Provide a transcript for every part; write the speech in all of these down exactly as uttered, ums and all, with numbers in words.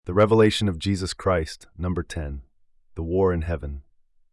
The Revelation of Jesus Christ, number ten. The War in Heaven.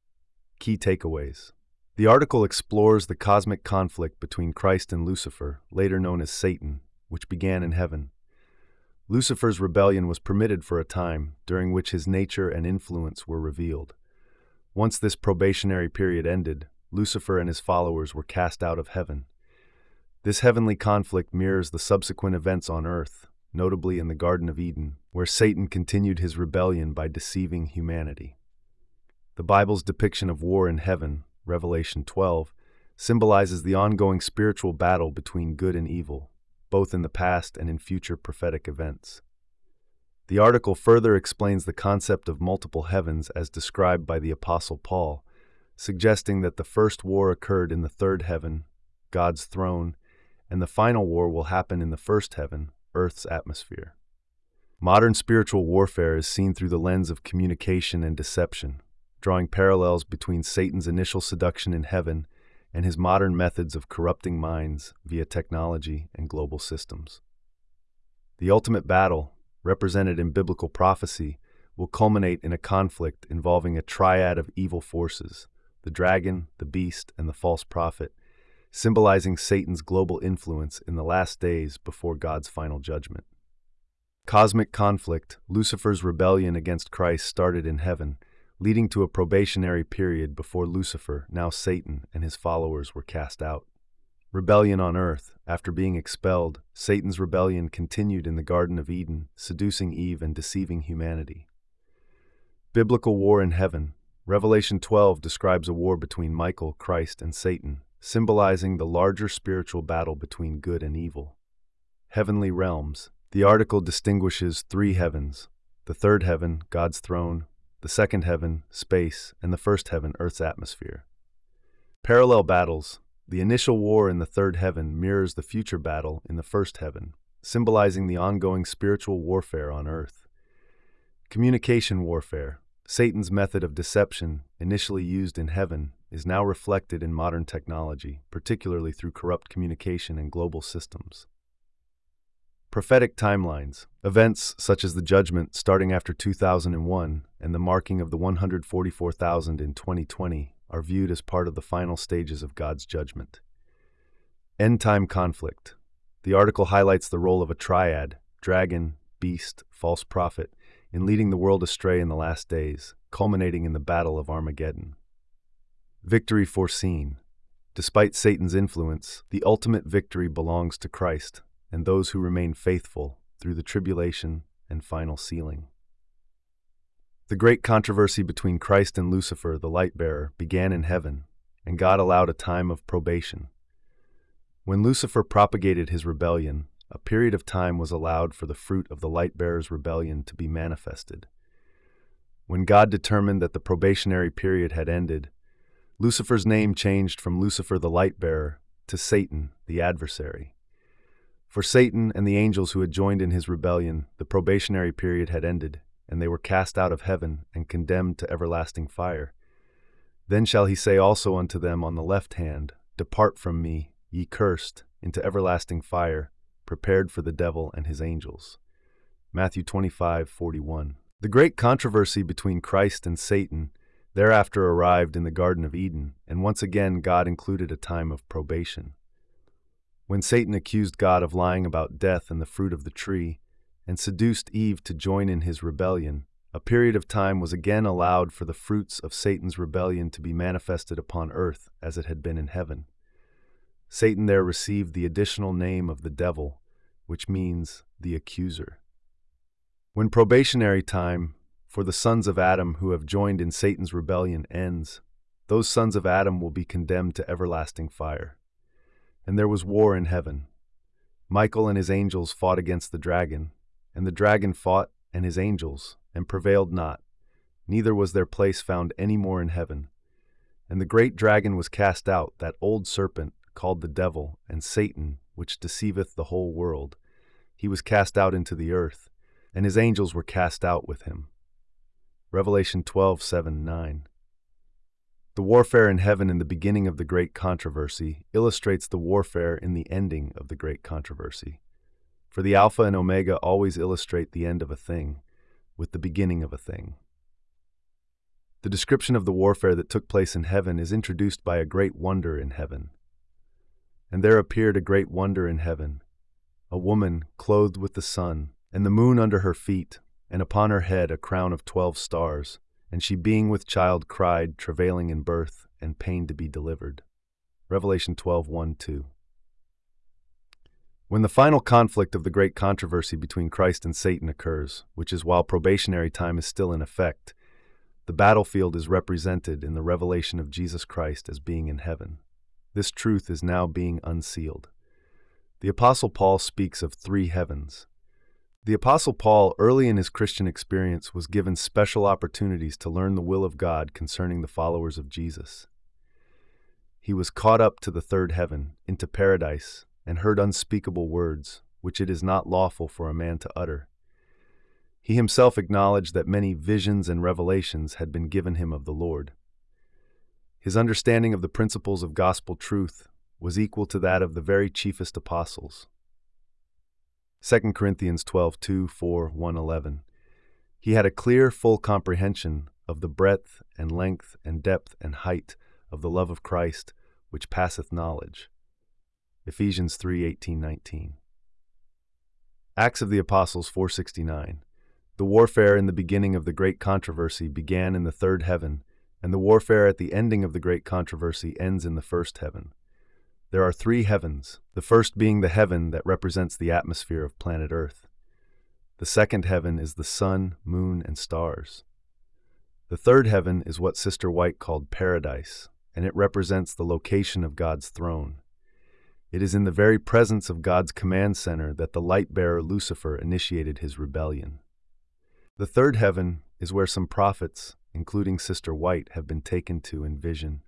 Key takeaways. The article explores the cosmic conflict between Christ and Lucifer, later known as Satan, which began in heaven. Lucifer's rebellion was permitted for a time, during which his nature and influence were revealed. Once this probationary period ended, Lucifer and his followers were cast out of heaven. This heavenly conflict mirrors the subsequent events on earth, notably in the Garden of Eden, where Satan continued his rebellion by deceiving humanity. The Bible's depiction of war in heaven, Revelation twelve, symbolizes the ongoing spiritual battle between good and evil, both in the past and in future prophetic events. The article further explains the concept of multiple heavens as described by the Apostle Paul, suggesting that the first war occurred in the third heaven, God's throne, and the final war will happen in the first heaven, Earth's atmosphere. Modern spiritual warfare is seen through the lens of communication and deception, drawing parallels between Satan's initial seduction in heaven and his modern methods of corrupting minds via technology and global systems. The ultimate battle, represented in biblical prophecy, will culminate in a conflict involving a triad of evil forces, the dragon, the beast, and the false prophet, symbolizing Satan's global influence in the last days before God's final judgment. Cosmic conflict, Lucifer's rebellion against Christ started in heaven, leading to a probationary period before Lucifer, now Satan, and his followers were cast out. Rebellion on earth. After being expelled, Satan's rebellion continued in the Garden of Eden, seducing Eve and deceiving humanity. Biblical war in heaven. Revelation twelve describes a war between Michael, Christ, and Satan, symbolizing the larger spiritual battle between good and evil. Heavenly realms. The article distinguishes three heavens: the third heaven, God's throne; the second heaven, space; and the first heaven, Earth's atmosphere. Parallel battles. The initial war in the third heaven mirrors the future battle in the first heaven, symbolizing the ongoing spiritual warfare on earth. Communication warfare. Satan's method of deception, initially used in heaven, is now reflected in modern technology, particularly through corrupt communication and global systems. Prophetic timelines. Events such as the judgment starting after two thousand one and the marking of the one hundred forty-four thousand in twenty twenty are viewed as part of the final stages of God's judgment. End-time conflict. The article highlights the role of a triad, dragon, beast, false prophet, in leading the world astray in the last days, culminating in the Battle of Armageddon. Victory foreseen. Despite Satan's influence, the ultimate victory belongs to Christ and those who remain faithful through the tribulation and final sealing. The great controversy between Christ and Lucifer, the light-bearer, began in heaven, and God allowed a time of probation. When Lucifer propagated his rebellion, a period of time was allowed for the fruit of the light-bearer's rebellion to be manifested. When God determined that the probationary period had ended, Lucifer's name changed from Lucifer the light-bearer to Satan, the adversary. For Satan and the angels who had joined in his rebellion, the probationary period had ended, and they were cast out of heaven and condemned to everlasting fire. Then shall he say also unto them on the left hand, Depart from me, ye cursed, into everlasting fire, prepared for the devil and his angels. Matthew twenty-five forty-one. The great controversy between Christ and Satan thereafter arrived in the Garden of Eden, and once again God included a time of probation. When Satan accused God of lying about death and the fruit of the tree, and seduced Eve to join in his rebellion, a period of time was again allowed for the fruits of Satan's rebellion to be manifested upon earth as it had been in heaven. Satan there received the additional name of the devil, which means the accuser. When probationary time for the sons of Adam who have joined in Satan's rebellion ends, those sons of Adam will be condemned to everlasting fire. And there was war in heaven. Michael and his angels fought against the dragon, and the dragon fought and his angels, and prevailed not, neither was their place found any more in heaven. And the great dragon was cast out, that old serpent, called the devil, and Satan, which deceiveth the whole world. He was cast out into the earth, and his angels were cast out with him. Revelation twelve seven nine. The warfare in heaven in the beginning of the great controversy illustrates the warfare in the ending of the great controversy. For the Alpha and Omega always illustrate the end of a thing. with the beginning of a thing. The description of the warfare that took place in heaven is introduced by a great wonder in heaven. And there appeared a great wonder in heaven, a woman clothed with the sun, and the moon under her feet, and upon her head a crown of twelve stars. And she being with child cried, travailing in birth, and pain to be delivered. Revelation twelve, one, two. When the final conflict of the great controversy between Christ and Satan occurs, which is while probationary time is still in effect, the battlefield is represented in the revelation of Jesus Christ as being in heaven. This truth is now being unsealed. The Apostle Paul speaks of three heavens. The Apostle Paul, early in his Christian experience, was given special opportunities to learn the will of God concerning the followers of Jesus. He was caught up to the third heaven, into paradise, and heard unspeakable words, which it is not lawful for a man to utter. He himself acknowledged that many visions and revelations had been given him of the Lord. His understanding of the principles of gospel truth was equal to that of the very chiefest apostles. Second Corinthians twelve, two, four, one, eleven. He had a clear, full comprehension of the breadth and length and depth and height of the love of Christ, which passeth knowledge. Ephesians three, eighteen, nineteen. Acts of the Apostles four sixty-nine. The warfare in the beginning of the great controversy began in the third heaven, and the warfare at the ending of the great controversy ends in the first heaven. There are three heavens, the first being the heaven that represents the atmosphere of planet Earth. The second heaven is the sun, moon, and stars. The third heaven is what Sister White called paradise, and it represents the location of God's throne. It is in the very presence of God's command center that the light-bearer Lucifer initiated his rebellion. The third heaven is where some prophets, including Sister White, have been taken to in vision.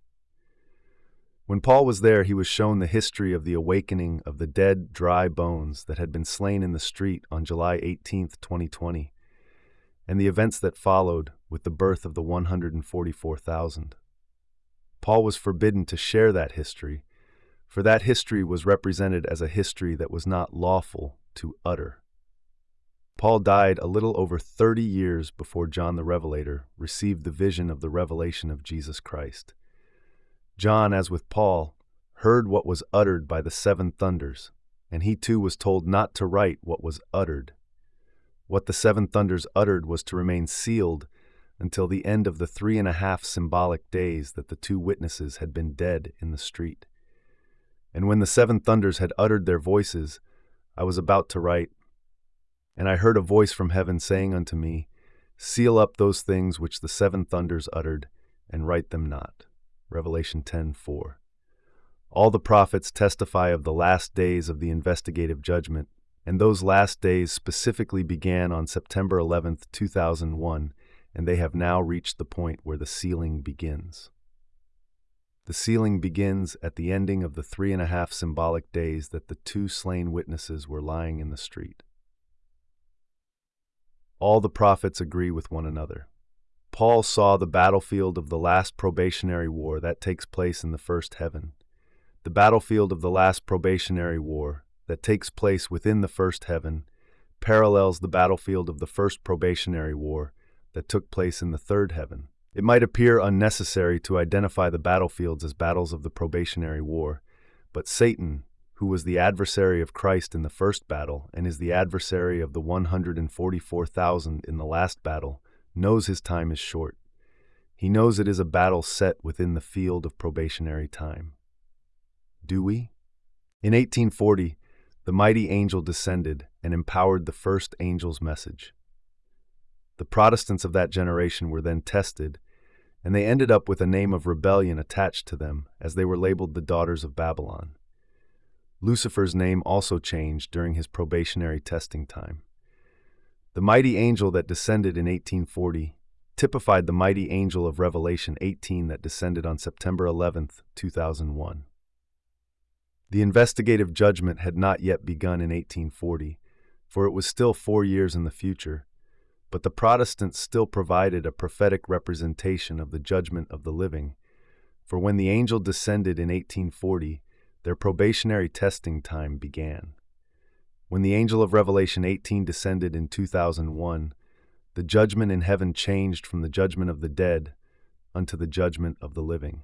When Paul was there, he was shown the history of the awakening of the dead, dry bones that had been slain in the street on July eighteenth, twenty twenty, and the events that followed with the birth of the one hundred forty-four thousand. Paul was forbidden to share that history, for that history was represented as a history that was not lawful to utter. Paul died a little over thirty years before John the Revelator received the vision of the revelation of Jesus Christ. John, as with Paul, heard what was uttered by the seven thunders, and he too was told not to write what was uttered. What the seven thunders uttered was to remain sealed until the end of the three and a half symbolic days that the two witnesses had been dead in the street. And when the seven thunders had uttered their voices, I was about to write, and I heard a voice from heaven saying unto me, Seal up those things which the seven thunders uttered, and write them not. Revelation ten, four. All the prophets testify of the last days of the investigative judgment, and those last days specifically began on September eleventh, two thousand one, and they have now reached the point where the sealing begins. The sealing begins at the ending of the three and a half symbolic days that the two slain witnesses were lying in the street. All the prophets agree with one another. Paul saw the battlefield of the last probationary war that takes place in the first heaven. The battlefield of the last probationary war that takes place within the first heaven parallels the battlefield of the first probationary war that took place in the third heaven. It might appear unnecessary to identify the battlefields as battles of the probationary war, but Satan, who was the adversary of Christ in the first battle and is the adversary of the one hundred forty-four thousand in the last battle, knows his time is short. He knows it is a battle set within the field of probationary time. Do we? In eighteen forty, the mighty angel descended and empowered the first angel's message. The Protestants of that generation were then tested, and they ended up with a name of rebellion attached to them as they were labeled the daughters of Babylon. Lucifer's name also changed during his probationary testing time. The mighty angel that descended in eighteen forty typified the mighty angel of Revelation eighteen that descended on September eleventh, two thousand one. The investigative judgment had not yet begun in eighteen forty, for it was still four years in the future, but the Protestants still provided a prophetic representation of the judgment of the living, for when the angel descended in eighteen forty, their probationary testing time began. When the angel of Revelation eighteen descended in two thousand one, the judgment in heaven changed from the judgment of the dead unto the judgment of the living.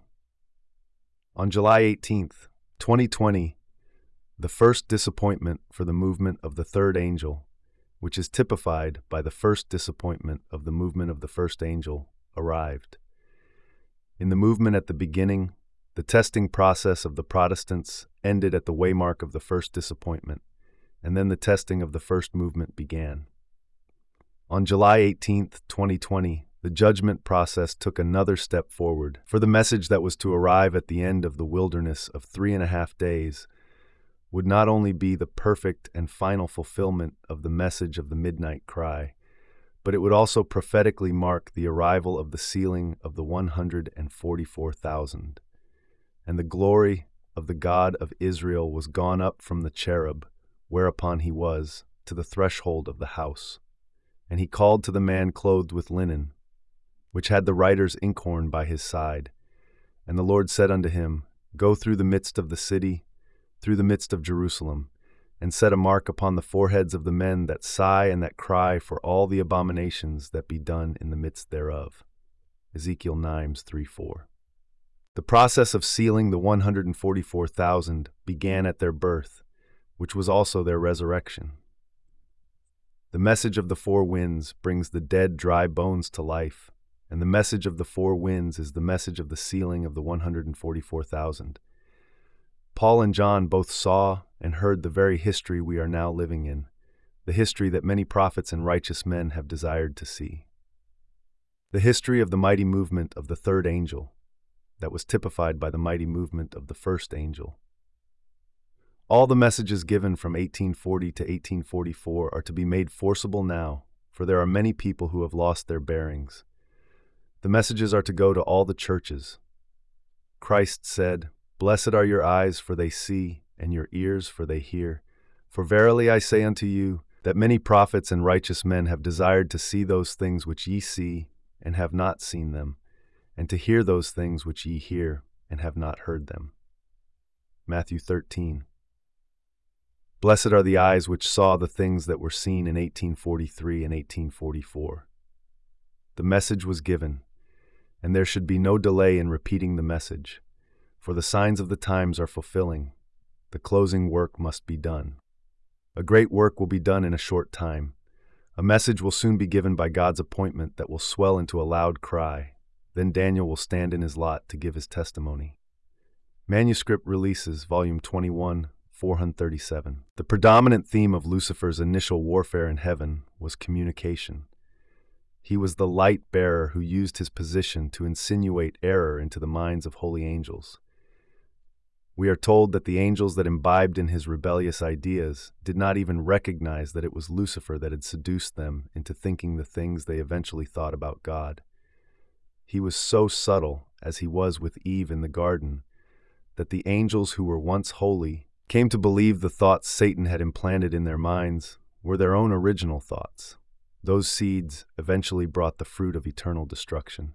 On July eighteenth, twenty twenty, the first disappointment for the movement of the third angel, which is typified by the first disappointment of the movement of the first angel, arrived. In the movement at the beginning, the testing process of the Protestants ended at the waymark of the first disappointment, and then the testing of the first movement began. On July eighteenth, twenty twenty, the judgment process took another step forward, for the message that was to arrive at the end of the wilderness of three and a half days would not only be the perfect and final fulfillment of the message of the midnight cry, but it would also prophetically mark the arrival of the sealing of the one hundred forty-four thousand. And the glory of the God of Israel was gone up from the cherub, whereupon he was, to the threshold of the house. And he called to the man clothed with linen, which had the writer's inkhorn by his side. And the Lord said unto him, Go through the midst of the city, through the midst of Jerusalem, and set a mark upon the foreheads of the men that sigh and that cry for all the abominations that be done in the midst thereof. Ezekiel nine, three, four. The process of sealing the one hundred forty-four thousand began at their birth, which was also their resurrection. The message of the four winds brings the dead, dry bones to life, and the message of the four winds is the message of the sealing of the one hundred forty-four thousand. Paul and John both saw and heard the very history we are now living in, the history that many prophets and righteous men have desired to see. The history of the mighty movement of the third angel, that was typified by the mighty movement of the first angel. All the messages given from eighteen forty to eighteen forty-four are to be made forcible now, for there are many people who have lost their bearings. The messages are to go to all the churches. Christ said, Blessed are your eyes, for they see, and your ears, for they hear. For verily I say unto you, that many prophets and righteous men have desired to see those things which ye see, and have not seen them, and to hear those things which ye hear, and have not heard them. Matthew thirteen. Blessed are the eyes which saw the things that were seen in eighteen forty-three and eighteen forty-four. The message was given, and there should be no delay in repeating the message, for the signs of the times are fulfilling. The closing work must be done. A great work will be done in a short time. A message will soon be given by God's appointment that will swell into a loud cry. Then Daniel will stand in his lot to give his testimony. Manuscript Releases, Volume twenty-one, four thirty-seven. The predominant theme of Lucifer's initial warfare in heaven was communication. He was the light bearer who used his position to insinuate error into the minds of holy angels. We are told that the angels that imbibed in his rebellious ideas did not even recognize that it was Lucifer that had seduced them into thinking the things they eventually thought about God. He was so subtle, as he was with Eve in the garden, that the angels who were once holy came to believe the thoughts Satan had implanted in their minds were their own original thoughts. Those seeds eventually brought the fruit of eternal destruction.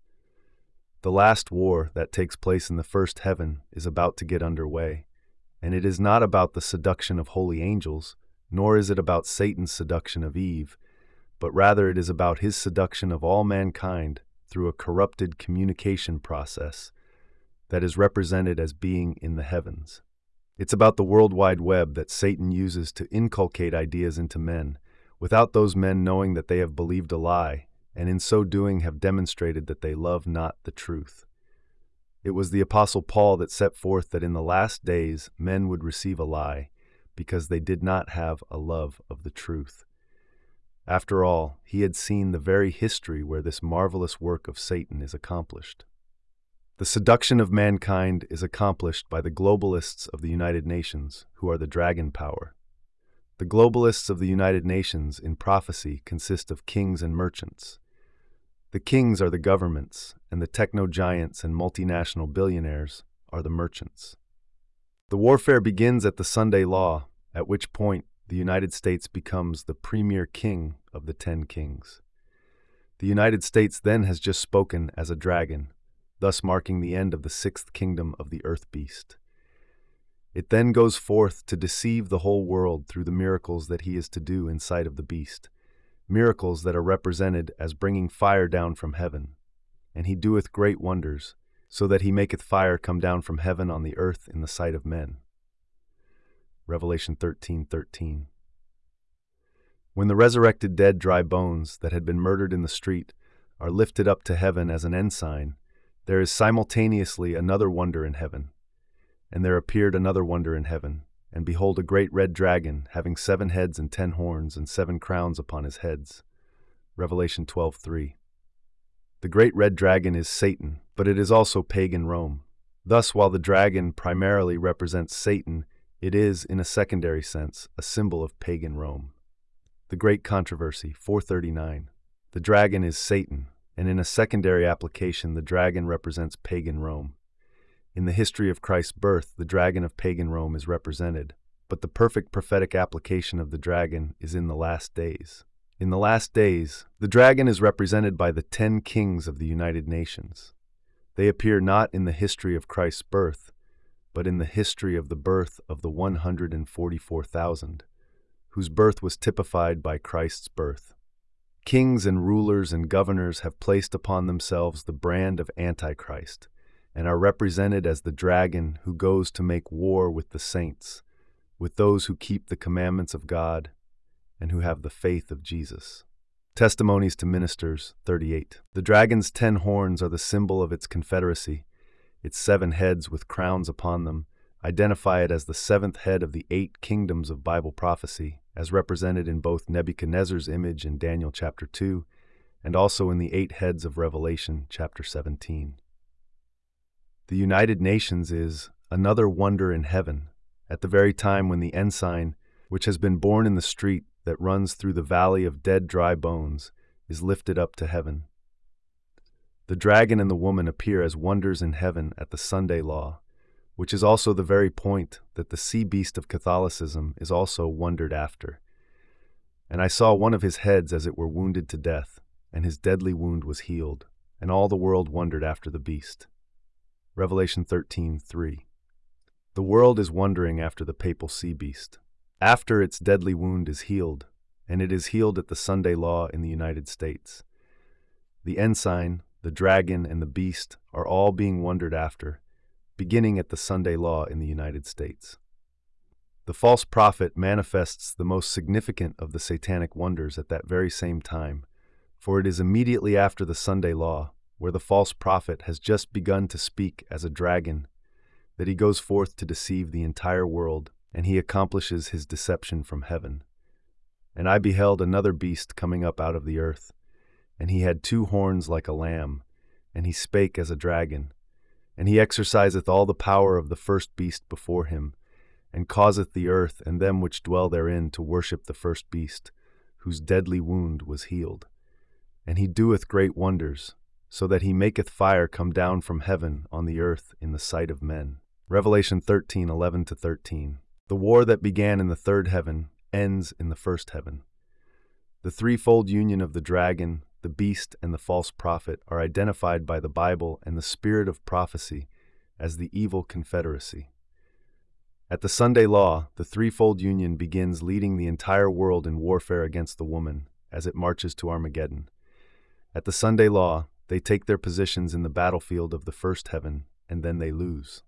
The last war that takes place in the first heaven is about to get underway, and it is not about the seduction of holy angels, nor is it about Satan's seduction of Eve, but rather it is about his seduction of all mankind through a corrupted communication process that is represented as being in the heavens. It's about the World Wide Web that Satan uses to inculcate ideas into men, without those men knowing that they have believed a lie, and in so doing have demonstrated that they love not the truth. It was the Apostle Paul that set forth that in the last days men would receive a lie, because they did not have a love of the truth. After all, he had seen the very history where this marvelous work of Satan is accomplished. The seduction of mankind is accomplished by the globalists of the United Nations, who are the dragon power. The globalists of the United Nations in prophecy consist of kings and merchants. The kings are the governments, and the techno-giants and multinational billionaires are the merchants. The warfare begins at the Sunday Law, at which point the United States becomes the premier king of the ten kings. The United States then has just spoken as a dragon, thus marking the end of the sixth kingdom of the earth beast. It then goes forth to deceive the whole world through the miracles that he is to do in sight of the beast, miracles that are represented as bringing fire down from heaven. And he doeth great wonders, so that he maketh fire come down from heaven on the earth in the sight of men. Revelation thirteen thirteen. When the resurrected dead dry bones that had been murdered in the street are lifted up to heaven as an ensign, there is simultaneously another wonder in heaven. And there appeared another wonder in heaven, and behold, a great red dragon, having seven heads and ten horns and seven crowns upon his heads. Revelation twelve three. The great red dragon is Satan, but it is also pagan Rome. Thus, while the dragon primarily represents Satan, it is, in a secondary sense, a symbol of pagan Rome. The Great Controversy, four thirty-nine. The dragon is Satan, and in a secondary application, the dragon represents pagan Rome. In the history of Christ's birth, the dragon of pagan Rome is represented, but the perfect prophetic application of the dragon is in the last days. In the last days, the dragon is represented by the ten kings of the United Nations. They appear not in the history of Christ's birth, but in the history of the birth of the one hundred forty-four thousand, whose birth was typified by Christ's birth. Kings and rulers and governors have placed upon themselves the brand of Antichrist, and are represented as the dragon who goes to make war with the saints, with those who keep the commandments of God, and who have the faith of Jesus. Testimonies to Ministers, thirty-eight. The dragon's ten horns are the symbol of its confederacy. Its seven heads with crowns upon them identify it as the seventh head of the eight kingdoms of Bible prophecy, as represented in both Nebuchadnezzar's image in Daniel chapter two, and also in the eight heads of Revelation chapter seventeen. The United Nations is another wonder in heaven, at the very time when the ensign, which has been born in the street that runs through the valley of dead dry bones, is lifted up to heaven. The dragon and the woman appear as wonders in heaven at the Sunday law, which is also the very point that the sea beast of Catholicism is also wondered after. And I saw one of his heads as it were wounded to death, and his deadly wound was healed, and all the world wondered after the beast. Revelation thirteen three. The world is wondering after the papal sea beast, after its deadly wound is healed, and it is healed at the Sunday law in the United States. The ensign, the dragon, and the beast are all being wondered after, beginning at the Sunday law in the United States. The false prophet manifests the most significant of the satanic wonders at that very same time, for it is immediately after the Sunday law, where the false prophet has just begun to speak as a dragon, that he goes forth to deceive the entire world, and he accomplishes his deception from heaven. And I beheld another beast coming up out of the earth, and he had two horns like a lamb, and he spake as a dragon. And he exerciseth all the power of the first beast before him, and causeth the earth and them which dwell therein to worship the first beast, whose deadly wound was healed. And he doeth great wonders, so that he maketh fire come down from heaven on the earth in the sight of men. Revelation thirteen eleven to thirteen. The war that began in the third heaven ends in the first heaven. The threefold union of the dragon, the beast, and the false prophet are identified by the Bible and the spirit of prophecy as the evil confederacy. At the Sunday law, the threefold union begins leading the entire world in warfare against the woman as it marches to Armageddon. At the Sunday law, they take their positions in the battlefield of the first heaven, and then they lose.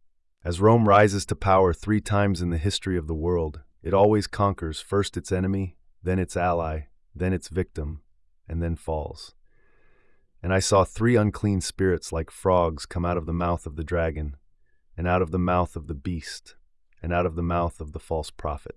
As Rome rises to power three times in the history of the world, it always conquers first its enemy, then its ally, then its victim, and then falls. And I saw three unclean spirits like frogs come out of the mouth of the dragon, and out of the mouth of the beast, and out of the mouth of the false prophet.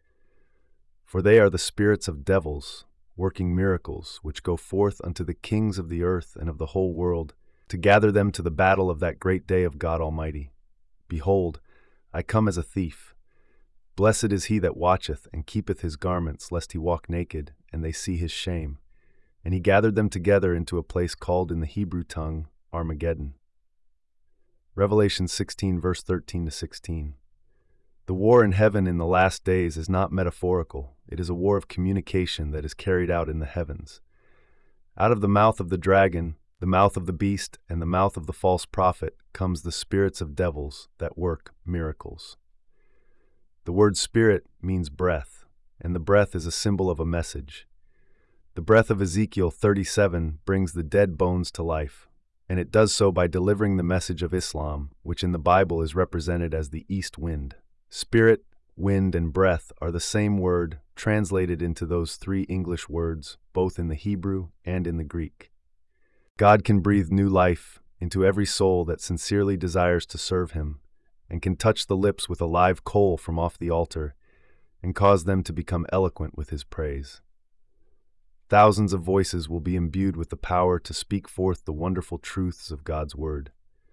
For they are the spirits of devils, working miracles, which go forth unto the kings of the earth and of the whole world, to gather them to the battle of that great day of God Almighty. Behold, I come as a thief. Blessed is he that watcheth and keepeth his garments, lest he walk naked, and they see his shame. And he gathered them together into a place called in the Hebrew tongue Armageddon. Revelation sixteen, verse thirteen to sixteen. The war in heaven in the last days is not metaphorical. It is a war of communication that is carried out in the heavens. Out of the mouth of the dragon, the mouth of the beast, and the mouth of the false prophet comes the spirits of devils that work miracles. The word spirit means breath, and the breath is a symbol of a message. The breath of Ezekiel thirty-seven brings the dead bones to life, and it does so by delivering the message of Islam, which in the Bible is represented as the east wind. Spirit, wind, and breath are the same word translated into those three English words, both in the Hebrew and in the Greek. God can breathe new life into every soul that sincerely desires to serve Him, and can touch the lips with a live coal from off the altar and cause them to become eloquent with His praise. Thousands of voices will be imbued with the power to speak forth the wonderful truths of God's Word.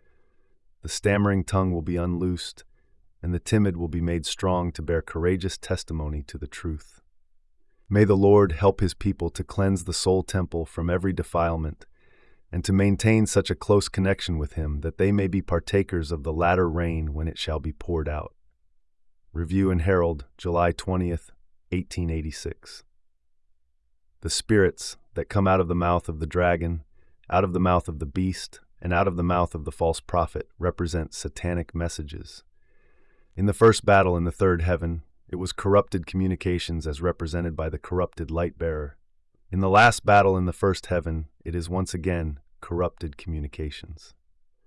The stammering tongue will be unloosed, and the timid will be made strong to bear courageous testimony to the truth. May the Lord help His people to cleanse the soul temple from every defilement, and to maintain such a close connection with Him that they may be partakers of the latter rain when it shall be poured out. Review and Herald, July twentieth, eighteen eighty-six. The spirits that come out of the mouth of the dragon, out of the mouth of the beast, and out of the mouth of the false prophet represent satanic messages. In the first battle in the third heaven, it was corrupted communications as represented by the corrupted light-bearer. In the last battle in the first heaven, it is once again corrupted communications.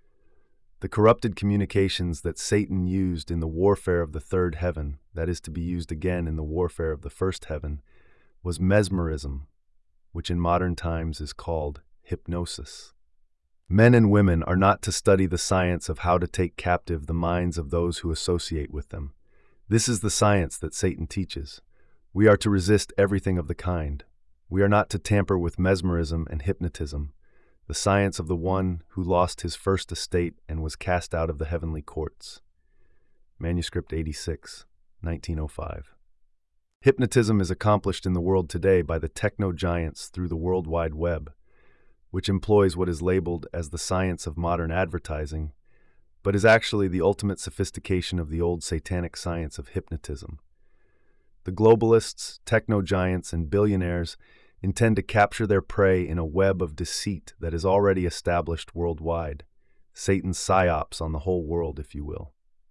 The corrupted communications that Satan used in the warfare of the third heaven, that is to be used again in the warfare of the first heaven, was mesmerism, which in modern times is called hypnosis. Men and women are not to study the science of how to take captive the minds of those who associate with them. This is the science that Satan teaches. We are to resist everything of the kind. We are not to tamper with mesmerism and hypnotism, the science of the one who lost his first estate and was cast out of the heavenly courts. Manuscript eighty-six, nineteen oh five. Hypnotism is accomplished in the world today by the techno-giants through the World Wide Web, which employs what is labeled as the science of modern advertising, but is actually the ultimate sophistication of the old satanic science of hypnotism. The globalists, techno-giants, and billionaires intend to capture their prey in a web of deceit that is already established worldwide, Satan's psyops on the whole world, if you will.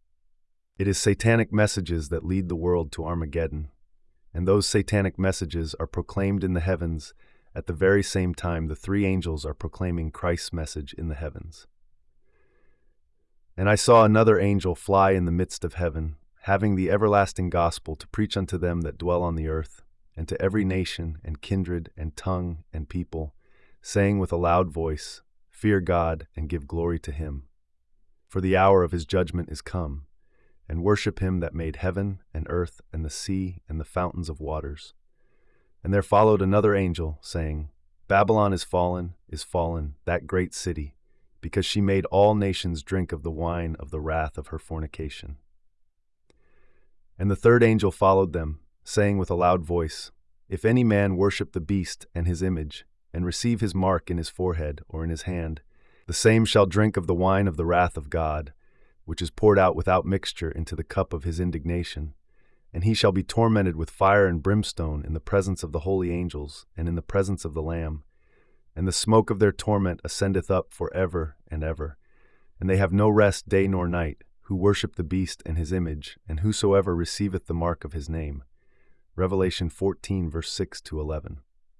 It is satanic messages that lead the world to Armageddon, and those satanic messages are proclaimed in the heavens at the very same time the three angels are proclaiming Christ's message in the heavens. And I saw another angel fly in the midst of heaven, having the everlasting gospel to preach unto them that dwell on the earth, and to every nation and kindred and tongue and people, saying with a loud voice, Fear God and give glory to Him. For the hour of His judgment is come, and worship Him that made heaven and earth and the sea and the fountains of waters. And there followed another angel, saying, Babylon is fallen, is fallen, that great city, because she made all nations drink of the wine of the wrath of her fornication. And the third angel followed them, saying with a loud voice, If any man worship the beast and his image, and receive his mark in his forehead or in his hand, the same shall drink of the wine of the wrath of God, which is poured out without mixture into the cup of His indignation, and he shall be tormented with fire and brimstone in the presence of the holy angels and in the presence of the Lamb. And the smoke of their torment ascendeth up for ever and ever. And they have no rest day nor night, who worship the beast and his image, and whosoever receiveth the mark of his name. Revelation fourteen, verse six to eleven.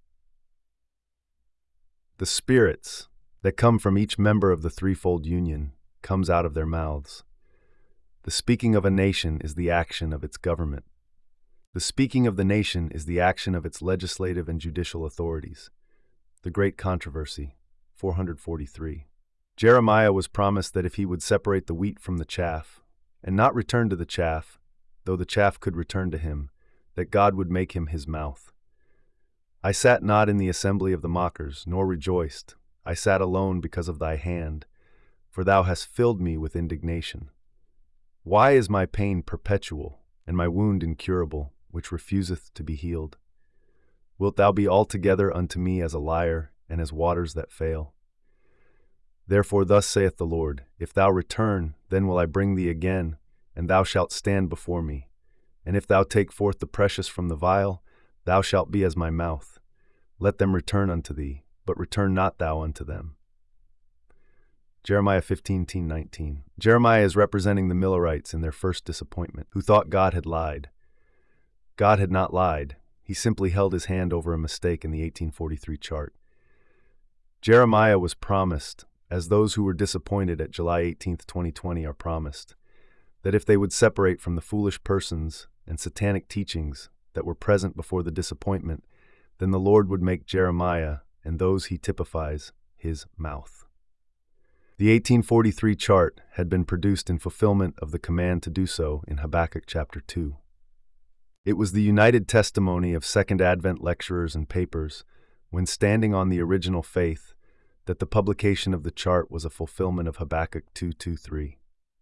The spirits that come from each member of the threefold union comes out of their mouths. The speaking of a nation is the action of its government. The speaking of the nation is the action of its legislative and judicial authorities. The Great Controversy, four forty-three. Jeremiah was promised that if he would separate the wheat from the chaff, and not return to the chaff, though the chaff could return to him, that God would make him his mouth. I sat not in the assembly of the mockers, nor rejoiced. I sat alone because of thy hand, for thou hast filled me with indignation. Why is my pain perpetual, and my wound incurable, which refuseth to be healed? Wilt thou be altogether unto me as a liar, and as waters that fail? Therefore thus saith the Lord, If thou return, then will I bring thee again, and thou shalt stand before me. And if thou take forth the precious from the vial, thou shalt be as my mouth. Let them return unto thee, but return not thou unto them. Jeremiah fifteen, nineteen. Jeremiah is representing the Millerites in their first disappointment, who thought God had lied. God had not lied. He simply held his hand over a mistake in the eighteen forty-three chart. Jeremiah was promised, as those who were disappointed at July eighteenth, twenty twenty are promised, that if they would separate from the foolish persons and satanic teachings that were present before the disappointment, then the Lord would make Jeremiah and those he typifies his mouth. The eighteen forty-three chart had been produced in fulfillment of the command to do so in Habakkuk chapter two. It was the united testimony of Second Advent lecturers and papers, when standing on the original faith, that the publication of the chart was a fulfillment of Habakkuk two twenty-three.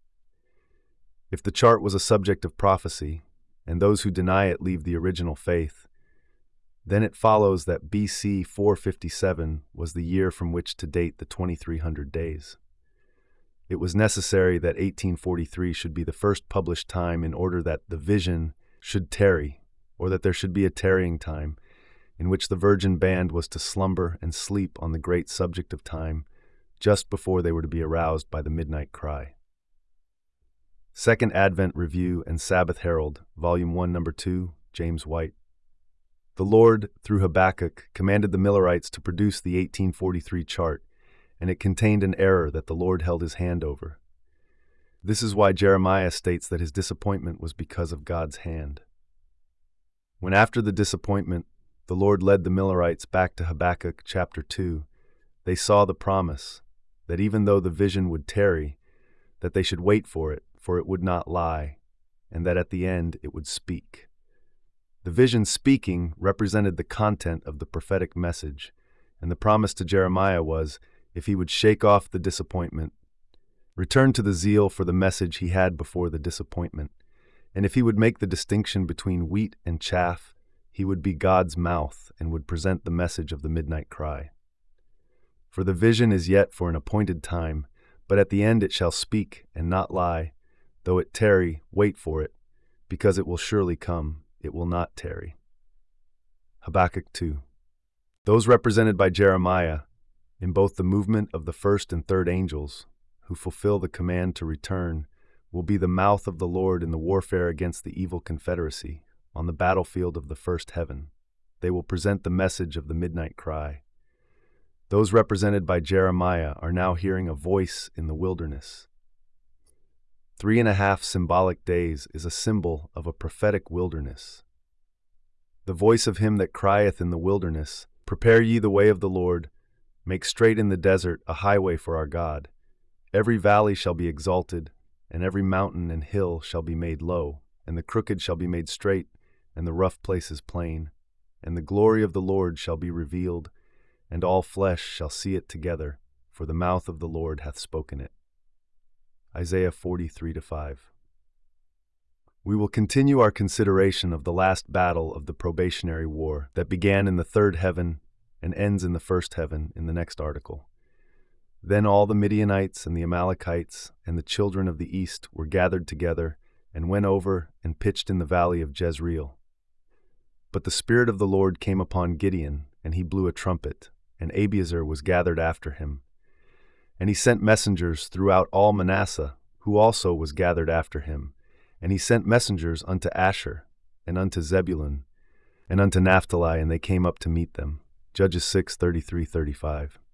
If the chart was a subject of prophecy, and those who deny it leave the original faith, then it follows that B C four fifty-seven was the year from which to date the twenty-three hundred days. It was necessary that eighteen forty-three should be the first published time in order that the vision should tarry, or that there should be a tarrying time, in which the virgin band was to slumber and sleep on the great subject of time, just before they were to be aroused by the midnight cry. Second Advent Review and Sabbath Herald, Volume one, Number two, James White. The Lord, through Habakkuk, commanded the Millerites to produce the eighteen forty-three chart, and it contained an error that the Lord held his hand over. This is why Jeremiah states that his disappointment was because of God's hand. When after the disappointment, the Lord led the Millerites back to Habakkuk chapter two, they saw the promise that even though the vision would tarry, that they should wait for it, for it would not lie, and that at the end it would speak. The vision speaking represented the content of the prophetic message, and the promise to Jeremiah was, if he would shake off the disappointment, return to the zeal for the message he had before the disappointment, and if he would make the distinction between wheat and chaff, he would be God's mouth and would present the message of the midnight cry. For the vision is yet for an appointed time, but at the end it shall speak and not lie. Though it tarry, wait for it, because it will surely come, it will not tarry. Habakkuk two. Those represented by Jeremiah, in both the movement of the first and third angels, who fulfill the command to return, will be the mouth of the Lord in the warfare against the evil confederacy, on the battlefield of the first heaven. They will present the message of the midnight cry. Those represented by Jeremiah are now hearing a voice in the wilderness. Three and a half symbolic days is a symbol of a prophetic wilderness. The voice of him that crieth in the wilderness, prepare ye the way of the Lord, make straight in the desert a highway for our God. Every valley shall be exalted, and every mountain and hill shall be made low, and the crooked shall be made straight, and the rough places plain. And the glory of the Lord shall be revealed, and all flesh shall see it together, for the mouth of the Lord hath spoken it. Isaiah forty-three to five. We will continue our consideration of the last battle of the probationary war that began in the third heaven and ends in the first heaven in the next article. Then all the Midianites and the Amalekites and the children of the east were gathered together and went over and pitched in the valley of Jezreel. But the Spirit of the Lord came upon Gideon, and he blew a trumpet, and Abiezer was gathered after him. And he sent messengers throughout all Manasseh, who also was gathered after him. And he sent messengers unto Asher, and unto Zebulun, and unto Naphtali, and they came up to meet them. Judges six, thirty-three, thirty-five.